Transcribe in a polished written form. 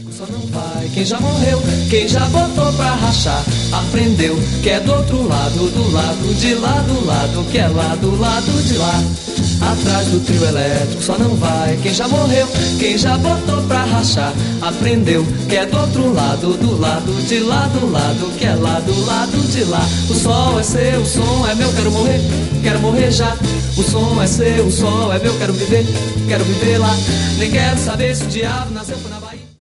Só não vai quem já morreu, quem já botou pra rachar. Aprendeu que é do outro lado, do lado de lá, do lado que é lá, do lado de lá. Atrás do trio elétrico só não vai quem já morreu, quem já botou pra rachar. Aprendeu que é do outro lado, do lado de lá, do lado que é lá, do lado de lá. O sol é seu, o som é meu, quero morrer já. O som é seu, o sol é meu, quero viver lá. Nem quero saber se o diabo nasceu foi na Bahia.